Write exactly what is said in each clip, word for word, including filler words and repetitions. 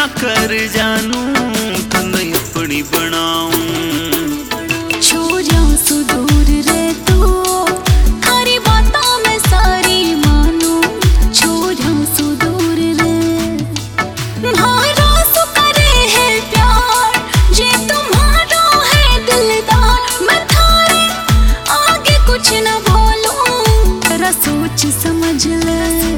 कर जानू तने अपनी बनाऊं। छोड़ो सुदूर रे तू थारी बातों में सारी मानू। छोड़ो सुदूर रे भरोसा करे है प्यार जे तुम्हारा है दिलदार। मैं थारे आगे कुछ न बोलूं जरा सोच समझ ले।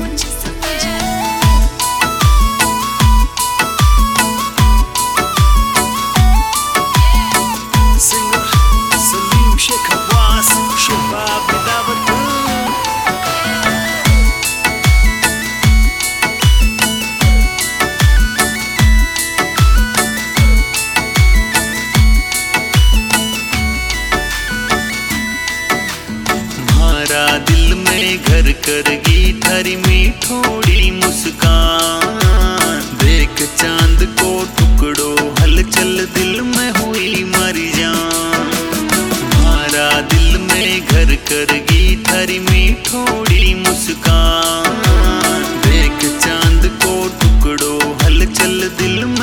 दिल में घर करगी थारी मीठोड़ी मुस्कान। देख चांद को टुकड़ो हलचल दिल में हुई मरी जान। हमारा दिल में घर करगी थारी मीठोड़ी मुस्कान। देख चांद को टुकड़ो हलचल दिल में